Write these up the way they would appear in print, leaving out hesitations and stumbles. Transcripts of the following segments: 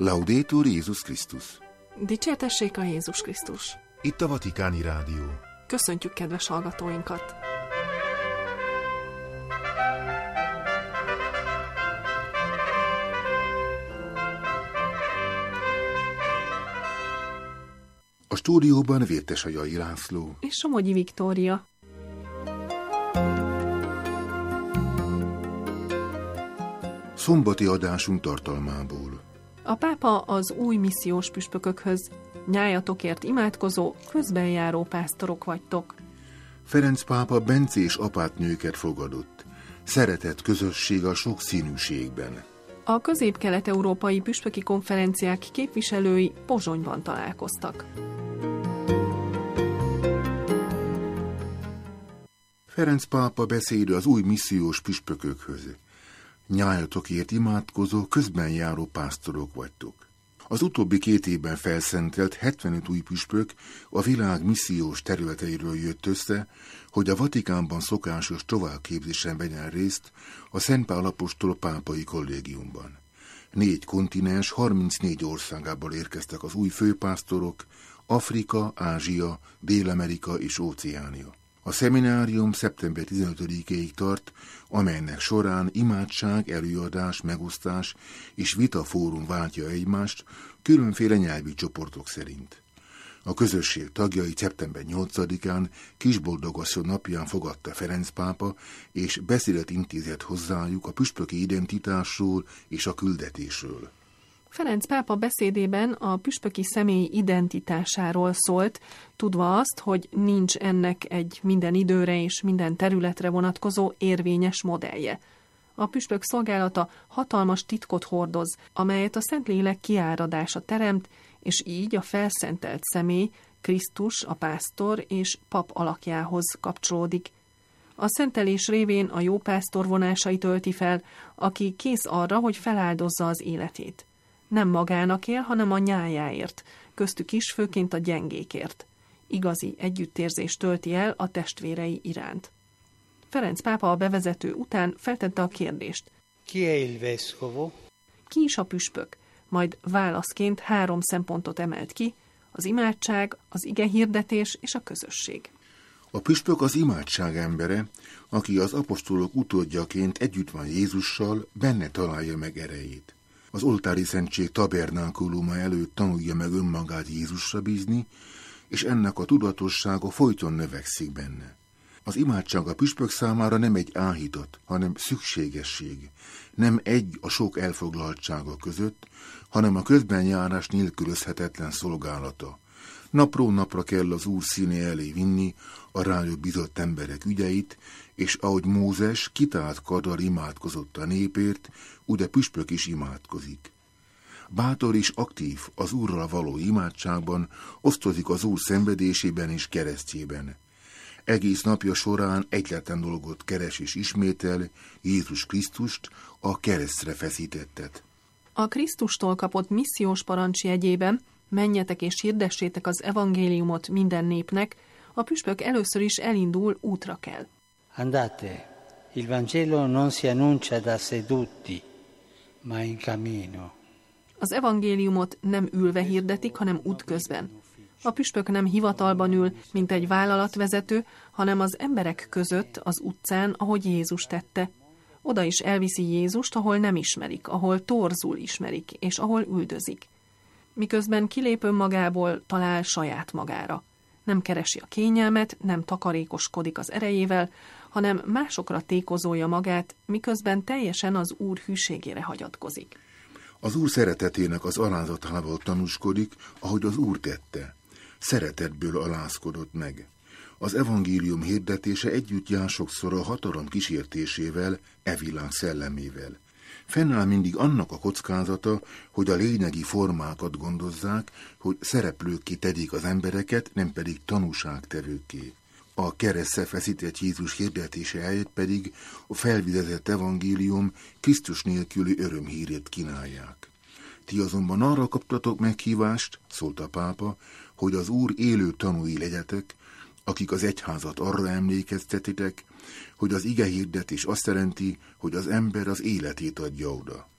Laudetur Jézus Krisztus. Dicsértessék a Jézus Krisztus. Itt a Vatikáni Rádió. Köszöntjük kedves hallgatóinkat! A stúdióban Vértesajai László és Somogyi Viktória. Szombati adásunk tartalmából. A pápa az új missziós püspökökhöz: nyájatokért imádkozó, közbenjáró pásztorok vagytok. Ferenc pápa bencés apátnőket fogadott. Szeretett közösség a sokszínűségben. A közép-kelet-európai püspöki konferenciák képviselői Pozsonyban találkoztak. Ferenc pápa beszéde az új missziós püspökökhöz. Nyájatokért imádkozó, közbenjáró pásztorok vagytok. Az utóbbi 2 évben felszentelt 75 új püspök a világ missziós területeiről jött össze, hogy a Vatikánban szokásos továbbképzésen vegyen részt a Szent Pál apostol pápai kollégiumban. 4 kontinens, 34 országából érkeztek az új főpásztorok: Afrika, Ázsia, Dél-Amerika és Óceánia. A szeminárium szeptember 15-ig tart, amelynek során imádság, előadás, megosztás és vitafórum váltja egymást különféle nyelvi csoportok szerint. A közösség tagjai szeptember 8-án Kisboldogasszony napján fogadta Ferenc pápa, és beszédet intézett hozzájuk a püspöki identitásról és a küldetésről. Ferenc pápa beszédében a püspöki személy identitásáról szólt, tudva azt, hogy nincs ennek egy minden időre és minden területre vonatkozó érvényes modellje. A püspök szolgálata hatalmas titkot hordoz, amelyet a Szentlélek kiáradása teremt, és így a felszentelt személy Krisztus, a pásztor és pap alakjához kapcsolódik. A szentelés révén a jó pásztor vonásait ölti fel, aki kész arra, hogy feláldozza az életét. Nem magának él, hanem a nyájáért, köztük is főként a gyengékért. Igazi együttérzést tölti el a testvérei iránt. Ferenc pápa a bevezető után feltette a kérdést: Chi è il vescovo? Ki is a püspök? Majd válaszként 3 szempontot emelt ki: az imádság, az igehirdetés és a közösség. A püspök az imádság embere, aki az apostolok utódjaként együtt van Jézussal, benne találja meg erejét. Az oltári szentség tabernákuluma előtt tanulja meg önmagát Jézusra bízni, és ennek a tudatossága folyton növekszik benne. Az imádság a püspök számára nem egy áhítat, hanem szükségesség, nem egy a sok elfoglaltsága között, hanem a közbenjárás nélkülözhetetlen szolgálata. Napról napra kell az Úr színe elé vinni a rájuk bizott emberek ügyeit, és ahogy Mózes kitált karddal imádkozott a népért, úgy a püspök is imádkozik. Bátor és aktív az Úrral való imádságban, osztozik az Úr szenvedésében és keresztjében. Egész napja során egyetlen dolgot keres és ismétel: Jézus Krisztust, a keresztre feszítettet. A Krisztustól kapott missziós parancs jegyében: menjetek és hirdessétek az evangéliumot minden népnek, a püspök először is elindul, útra kell. Andate, il Vangelo non si annuncia da seduti, ma in cammino. Az evangéliumot nem ülve hirdetik, hanem útközben. A püspök nem hivatalban ül, mint egy vállalatvezető, hanem az emberek között, az utcán, ahogy Jézus tette. Oda is elviszi Jézust, ahol nem ismerik, ahol torzul ismerik, és ahol üldözik. Miközben kilép önmagából, talál saját magára. Nem keresi a kényelmet, nem takarékoskodik az erejével, hanem másokra tékozolja magát, miközben teljesen az Úr hűségére hagyatkozik. Az Úr szeretetének az alázatával tanúskodik, ahogy az Úr tette. Szeretetből alázkodott meg. Az evangélium hirdetése együtt jár sokszor a hatalom kísértésével, világ szellemével. Fennáll mindig annak a kockázata, hogy a lényegi formákat gondozzák, hogy szereplőkké tegyék az embereket, nem pedig tanúságtevőkké. A keresztre feszített Jézus hirdetése helyett pedig a felvidezett evangélium Krisztus nélküli örömhírét kínálják. Ti azonban arra kaptatok meghívást, szólt a pápa, hogy az Úr élő tanúi legyetek, akik az egyházat arra emlékeztetitek, hogy az igehirdetés azt jelenti, hogy az ember az életét adja oda.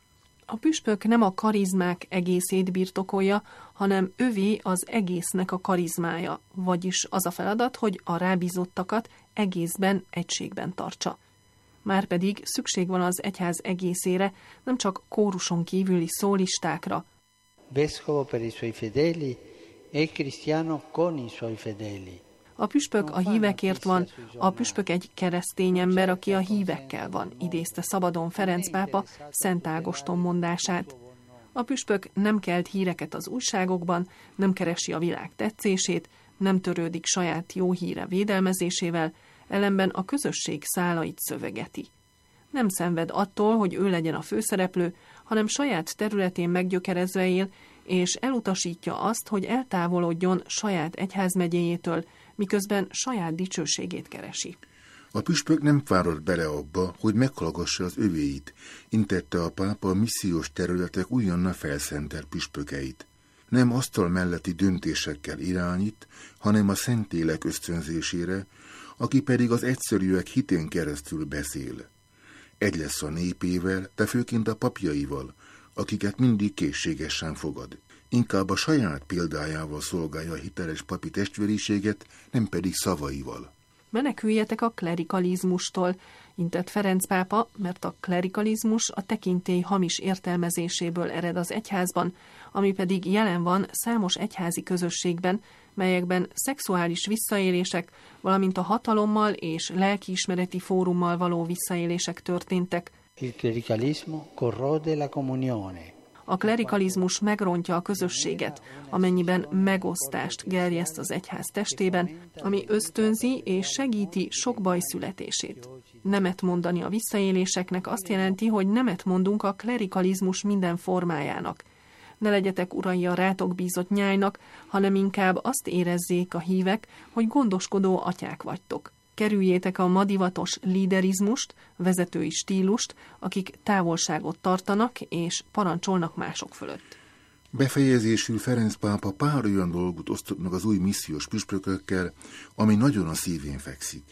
A püspök nem a karizmák egészét birtokolja, hanem övé az egésznek a karizmája, vagyis az a feladat, hogy a rábízottakat egészben, egységben tartsa. Márpedig szükség van az egyház egészére, nem csak kóruson kívüli szólistákra. Vescovo per i suoi fedeli e cristiano con i suoi fedeli. A püspök a hívekért van, a püspök egy keresztény ember, aki a hívekkel van, idézte szabadon Ferenc pápa Szent Ágoston mondását. A püspök nem kelt híreket az újságokban, nem keresi a világ tetszését, nem törődik saját jó híre védelmezésével, ellenben a közösség szálait szövegeti. Nem szenved attól, hogy ő legyen a főszereplő, hanem saját területén meggyökerezve él, és elutasítja azt, hogy eltávolodjon saját egyházmegyéjétől, miközben saját dicsőségét keresi. A püspök nem fáradt bele abba, hogy meghallgassa az övéit, intette a pápa a missziós területek újonnan felszentelt püspökeit. Nem asztal melletti döntésekkel irányít, hanem a Szentlélek ösztönzésére, aki pedig az egyszerűek hitén keresztül beszél. Egy lesz a népével, de főként a papjaival, akiket mindig készségesen fogad. Inkább a saját példájával szolgálja a hiteles papi testvériséget, nem pedig szavaival. Meneküljetek a klerikalizmustól, intett Ferenc pápa, mert a klerikalizmus a tekintély hamis értelmezéséből ered az egyházban, ami pedig jelen van számos egyházi közösségben, melyekben szexuális visszaélések, valamint a hatalommal és lelkiismereti fórummal való visszaélések történtek. Il clericalismo corrode la comunione. A klerikalizmus megrontja a közösséget, amennyiben megosztást gerjeszt az egyház testében, ami ösztönzi és segíti sok baj születését. Nemet mondani a visszaéléseknek azt jelenti, hogy nemet mondunk a klerikalizmus minden formájának. Ne legyetek urai a rátok bízott nyájnak, hanem inkább azt érezzék a hívek, hogy gondoskodó atyák vagytok. Kerüljétek a madivatos líderizmust, vezetői stílust, akik távolságot tartanak és parancsolnak mások fölött. Befejezésül Ferenc pápa pár olyan dolgot osztott meg az új missziós püspökökkel, ami nagyon a szívén fekszik.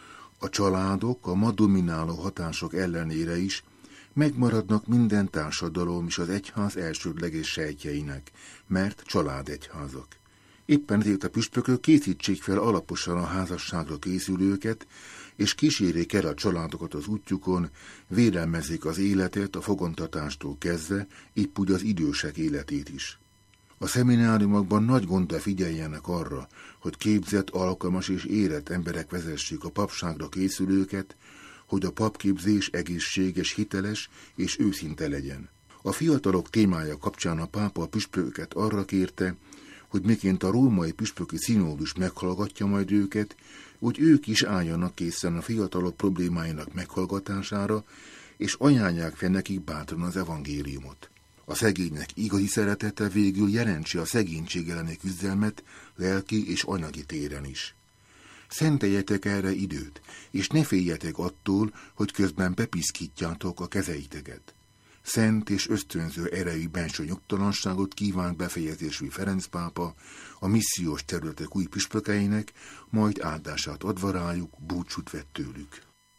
A családok a ma domináló hatások ellenére is megmaradnak minden társadalom és az egyház elsődleges sejtjeinek, mert családegyházak. Éppen ezért a püspökök készítsék fel alaposan a házasságra készülőket, és kísérjék el a családokat az útjukon, védelmezzék az életet a fogantatástól kezdve, épp úgy az idősek életét is. A szemináriumokban nagy gonddal figyeljenek arra, hogy képzett, alkalmas és érett emberek vezessék a papságra készülőket, hogy a papképzés egészséges, hiteles és őszinte legyen. A fiatalok témája kapcsán a pápa a püspököket arra kérte, hogy miként a római püspöki színódus meghallgatja majd őket, úgy ők is álljanak készen a fiatalok problémáinak meghallgatására, és ajánlják fel nekik bátran az evangéliumot. A szegénynek igazi szeretete végül jelentse a szegénység elleni küzdelmet lelki és anyagi téren is. Szenteljetek erre időt, és ne féljetek attól, hogy közben bepiszkítjátok a kezeiteket. Szent és ösztönző erejű benső nyugtalanságot kívánt befejezésű Ferenc pápa a missziós területek új püspökeinek, majd áldását adva rájuk búcsút vett tőlük.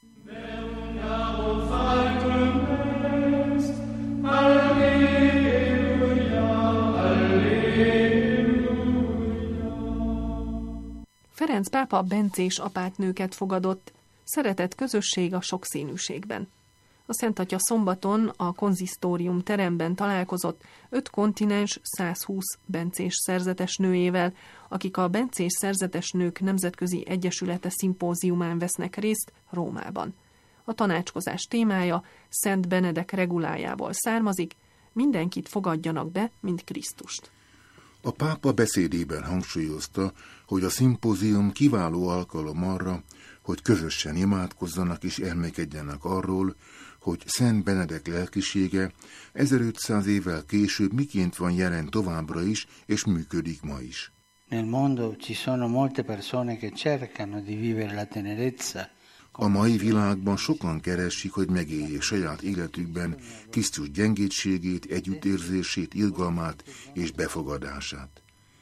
Ferenc pápa bencés apátnőket fogadott, szeretett közösség a sokszínűségben. A Szent Atya szombaton a konzisztórium teremben találkozott 5 kontinens 120 bencés szerzetes nőjével, akik a Bencés Szerzetes Nők Nemzetközi Egyesülete szimpóziumán vesznek részt Rómában. A tanácskozás témája Szent Benedek regulájából származik, mindenkit fogadjanak be, mint Krisztust. A pápa beszédében hangsúlyozta, hogy a szimpózium kiváló alkalom arra, hogy közösen imádkozzanak és elmékedjenek arról, hogy Szent Benedek lelkisége 1500 évvel később miként van jelen továbbra is, és működik ma is. Nel mondo ci sono molte persone che cercano di vivere la tenerezza. A mai világban sokan keresik, hogy megéljék saját életükben Krisztus gyengétségét, együttérzését, irgalmát és befogadását.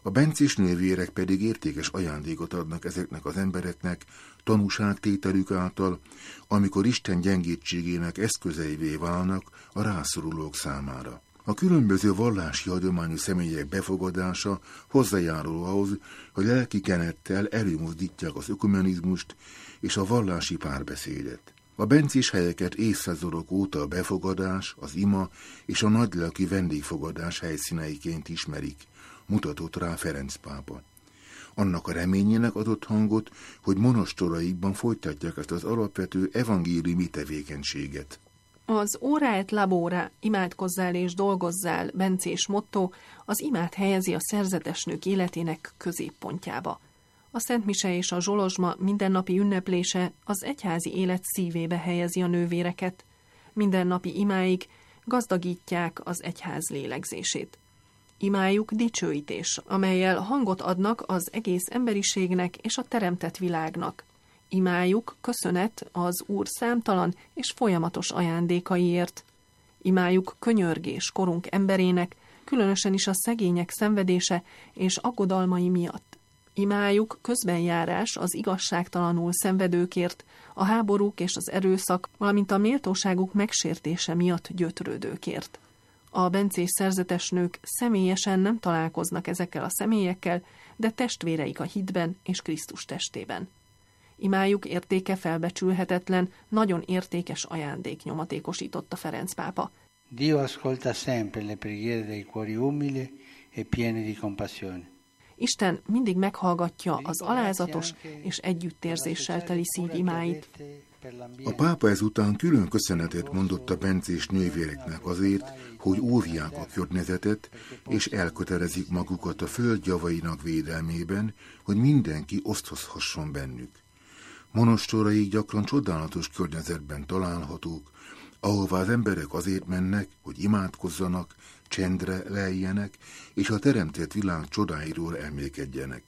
A bencés nővérek pedig értékes ajándékot adnak ezeknek az embereknek tanúságtételük által, amikor Isten gyengétségének eszközeivé válnak a rászorulók számára. A különböző vallási hagyományú személyek befogadása hozzájárul ahhoz, hogy lelki kenettel előmozdítják az ökumenizmust és a vallási párbeszédet. A bencés helyeket évszázadok óta a befogadás, az ima és a nagylelki vendégfogadás helyszíneiként ismerik, mutatott rá Ferenc pápa. Annak a reményének adott hangot, hogy monostoraikban folytatják ezt az alapvető evangéliumi tevékenységet. Az ora et labora, imádkozzál és dolgozzál bencés motto az imát helyezi a szerzetesnők életének középpontjába. A szentmise és a zsolozsma mindennapi ünneplése az egyházi élet szívébe helyezi a nővéreket. Mindennapi imáik gazdagítják az egyház lélegzését. Imájuk dicsőítés, amellyel hangot adnak az egész emberiségnek és a teremtett világnak. Imájuk köszönet az Úr számtalan és folyamatos ajándékaiért. Imájuk könyörgés korunk emberének, különösen is a szegények szenvedése és aggodalmai miatt. Imájuk közbenjárás az igazságtalanul szenvedőkért, a háborúk és az erőszak, valamint a méltóságuk megsértése miatt gyötrődőkért. A bencés szerzetesnők személyesen nem találkoznak ezekkel a személyekkel, de testvéreik a hitben és Krisztus testében. Imájuk értéke felbecsülhetetlen, nagyon értékes ajándék, nyomatékosította Ferenc pápa. Dio ascolta sempre le preghiere dei cuori umili e pieni di compassione. Isten mindig meghallgatja az alázatos és együttérzéssel teli szív imáit. A pápa ezután külön köszönetet mondott a bencés nővéreknek azért, hogy óvják a környezetet, és elkötelezik magukat a föld javainak védelmében, hogy mindenki osztozhasson bennük. Monostoraik gyakran csodálatos környezetben találhatók, ahová az emberek azért mennek, hogy imádkozzanak, csendre leljenek, és a teremtett világ csodáiról emlékedjenek.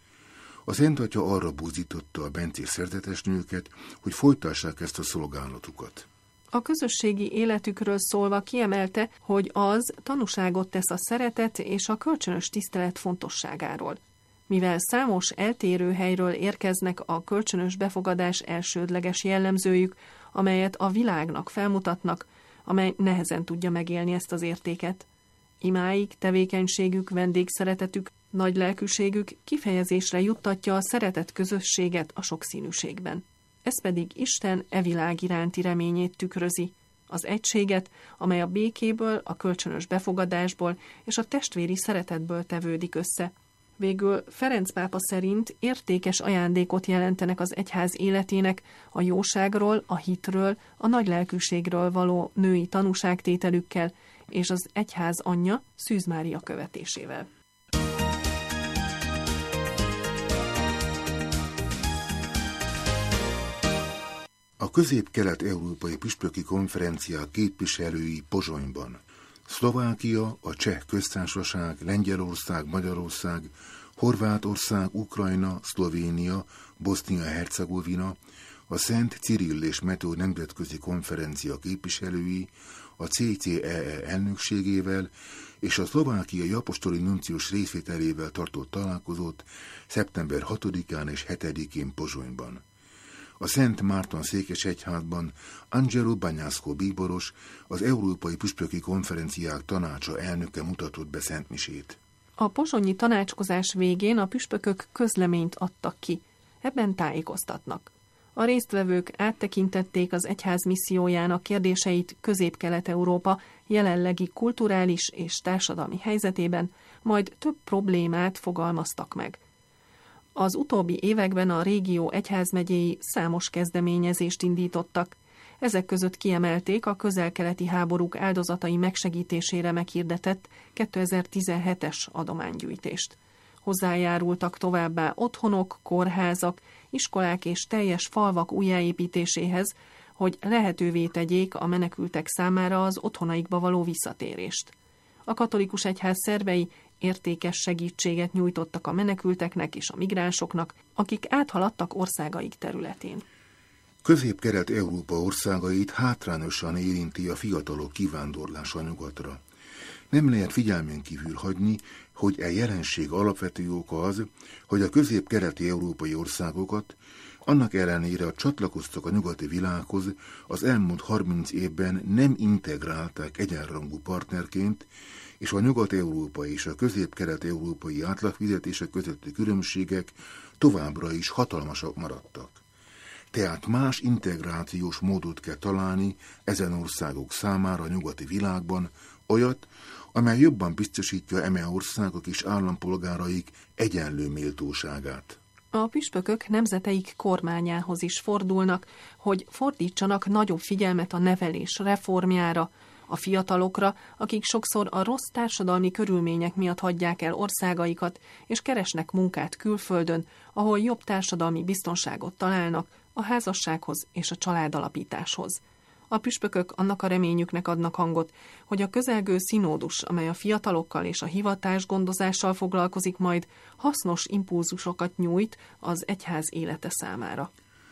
A Szent Atya arra buzdította a bencés szerzetesnőket, hogy folytassák ezt a szolgálatukat. A közösségi életükről szólva kiemelte, hogy az tanúságot tesz a szeretet és a kölcsönös tisztelet fontosságáról. Mivel számos eltérő helyről érkeznek a kölcsönös befogadás elsődleges jellemzőjük, amelyet a világnak felmutatnak, amely nehezen tudja megélni ezt az értéket. Imáik, tevékenységük, vendégszeretetük, nagy lelkűségük kifejezésre juttatja a szeretet közösséget a sokszínűségben. Ez pedig Isten világ iránti reményét tükrözi, az egységet, amely a békéből, a kölcsönös befogadásból és a testvéri szeretetből tevődik össze. Végül Ferenc pápa szerint értékes ajándékot jelentenek az egyház életének a jóságról, a hitről, a nagylelkűségről való női tanúságtételükkel és az egyház anyja Szűz Mária követésével. A Közép-Kelet-Európai Püspöki Konferenciák képviselői Pozsonyban. Szlovákia, a Cseh Köztársaság, Lengyelország, Magyarország, Horvátország, Ukrajna, Szlovénia, Bosznia-Hercegovina, a Szent Cirill és Metód Nemzetközi Konferencia képviselői, a CCEE elnökségével és a szlovákiai apostoli nuncius részvételével tartott találkozót szeptember 6-án és 7-én Pozsonyban. A Szent Márton székesegyházban Angelo Banyászko bíboros, az Európai Püspöki Konferenciák tanácsa elnöke mutatott be szentmisét. A pozsonyi tanácskozás végén a püspökök közleményt adtak ki. Ebben tájékoztatnak. A résztvevők áttekintették az egyház missziójának kérdéseit Közép-Kelet-Európa jelenlegi kulturális és társadalmi helyzetében, majd több problémát fogalmaztak meg. Az utóbbi években a régió egyházmegyéi számos kezdeményezést indítottak. Ezek között kiemelték a közel-keleti háborúk áldozatai megsegítésére meghirdetett 2017-es adománygyűjtést. Hozzájárultak továbbá otthonok, kórházak, iskolák és teljes falvak újjáépítéséhez, hogy lehetővé tegyék a menekültek számára az otthonaikba való visszatérést. A katolikus egyház szervei értékes segítséget nyújtottak a menekülteknek és a migránsoknak, akik áthaladtak országaik területén. Közép-Kelet-Európa országait hátrányosan érinti a fiatalok kivándorlása nyugatra. Nem lehet figyelmen kívül hagyni, hogy e jelenség alapvető oka az, hogy a közép-keleti európai országokat, annak ellenére, hogy csatlakoztak a nyugati világhoz, az elmúlt 30 évben nem integrálták egyenrangú partnerként, és a nyugat-európai és a közép-kelet-európai átlagfizetések közötti különbségek továbbra is hatalmasak maradtak. Tehát más integrációs módot kell találni ezen országok számára a nyugati világban, olyat, amely jobban biztosítja eme országok és állampolgáraik egyenlő méltóságát. A püspökök nemzeteik kormányához is fordulnak, hogy fordítsanak nagyobb figyelmet a nevelés reformjára, a fiatalokra, akik sokszor a rossz társadalmi körülmények miatt hagyják el országaikat, és keresnek munkát külföldön, ahol jobb társadalmi biztonságot találnak a házassághoz és a családalapításhoz. A püspökök annak a reményüknek adnak hangot, hogy a közelgő színódus, amely a fiatalokkal és a hivatásgondozással foglalkozik majd, hasznos impulzusokat nyújt az egyház élete számára.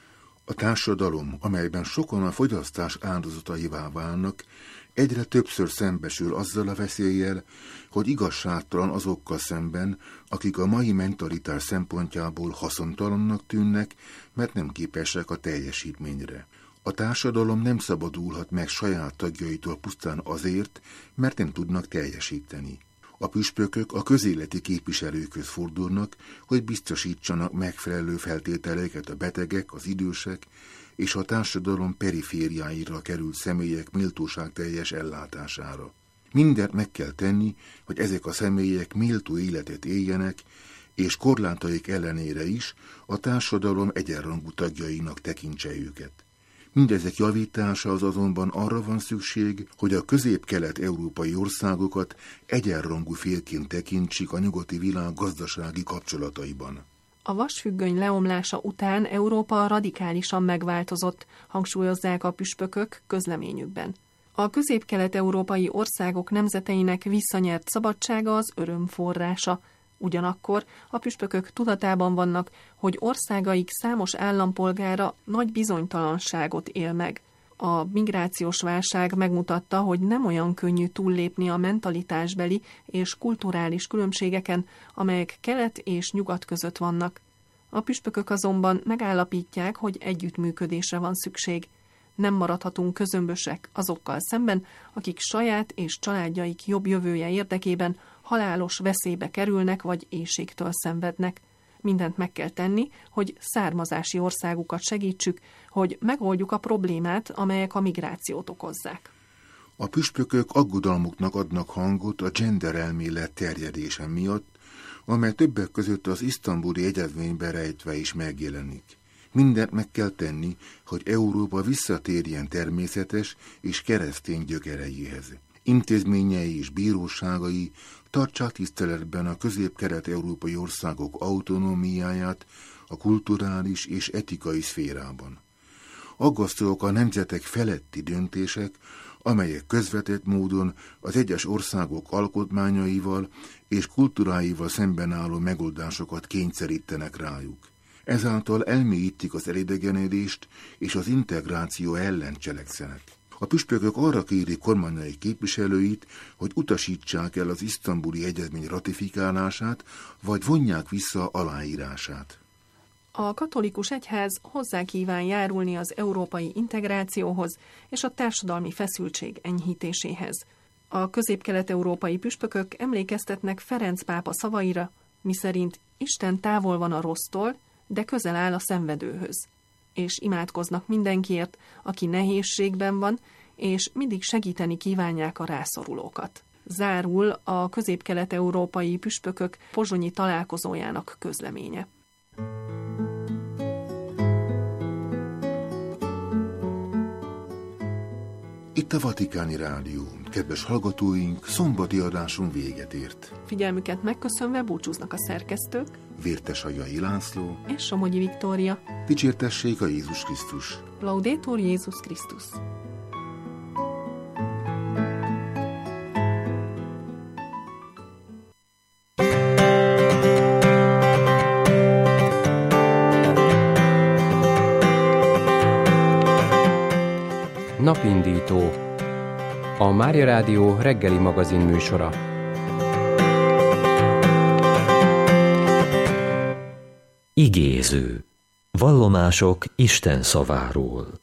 A társadalom, amelyben sokan a fogyasztás áldozataivá válnak, egyre többször szembesül azzal a veszéllyel, hogy igazságtalan azokkal szemben, akik a mai mentalitás szempontjából haszontalannak tűnnek, mert nem képesek a teljesítményre. A társadalom nem szabadulhat meg saját tagjaitól pusztán azért, mert nem tudnak teljesíteni. A püspökök a közéleti képviselőkhöz fordulnak, hogy biztosítsanak megfelelő feltételeket a betegek, az idősek és a társadalom perifériáira került személyek méltóságteljes ellátására. Mindent meg kell tenni, hogy ezek a személyek méltó életet éljenek, és korlátaik ellenére is a társadalom egyenrangú tagjainak tekintse őket. Mindezek javítása azonban arra van szükség, hogy a közép-kelet-európai országokat egyenrangú félként tekintsük a nyugati világ gazdasági kapcsolataiban. A vasfüggöny leomlása után Európa radikálisan megváltozott, hangsúlyozzák a püspökök közleményükben. A közép-kelet-európai országok nemzeteinek visszanyert szabadsága az öröm forrása. Ugyanakkor a püspökök tudatában vannak, hogy országaik számos állampolgára nagy bizonytalanságot él meg. A migrációs válság megmutatta, hogy nem olyan könnyű túllépni a mentalitásbeli és kulturális különbségeken, amelyek kelet és nyugat között vannak. A püspökök azonban megállapítják, hogy együttműködésre van szükség. Nem maradhatunk közömbösek azokkal szemben, akik saját és családjaik jobb jövője érdekében halálos veszélybe kerülnek vagy éhségtől szenvednek. Mindent meg kell tenni, hogy származási országukat segítsük, hogy megoldjuk a problémát, amelyek a migrációt okozzák. A püspökök aggodalmuknak adnak hangot a gender elmélet terjedése miatt, amely többek között az isztambuli egyezményben rejtve is megjelenik. Mindent meg kell tenni, hogy Európa visszatérjen természetes és keresztény gyökereihez. Intézményei és bíróságai tartsák tiszteletben a közép-kelet-európai országok autonómiáját a kulturális és etikai szférában. Aggasztóak a nemzetek feletti döntések, amelyek közvetett módon az egyes országok alkotmányaival és kultúráival szemben álló megoldásokat kényszerítenek rájuk. Ezáltal elmélyítik az elidegenedést és az integráció ellen cselekszenek. A püspökök arra kérik kormányai képviselőit, hogy utasítsák el az isztambuli egyezmény ratifikálását, vagy vonják vissza aláírását. A katolikus egyház hozzá kíván járulni az európai integrációhoz és a társadalmi feszültség enyhítéséhez. A közép-kelet-európai püspökök emlékeztetnek Ferenc pápa szavaira, miszerint Isten távol van a rossztól, de közel áll a szenvedőhöz. És imádkoznak mindenkiért, aki nehézségben van, és mindig segíteni kívánják a rászorulókat. Zárul a közép-kelet-európai püspökök pozsonyi találkozójának közleménye. Itt a Vatikáni Rádió. Kedves hallgatóink, szombati adásunk véget ért. Figyelmüket megköszönve búcsúznak a szerkesztők, Vértesajai László és Somogyi Viktória. Dicsértessék a Jézus Krisztus! Laudetur Jézus Krisztus! Napindító. A Mária Rádió reggeli magazin műsora. Igéző. Vallomások Isten szaváról.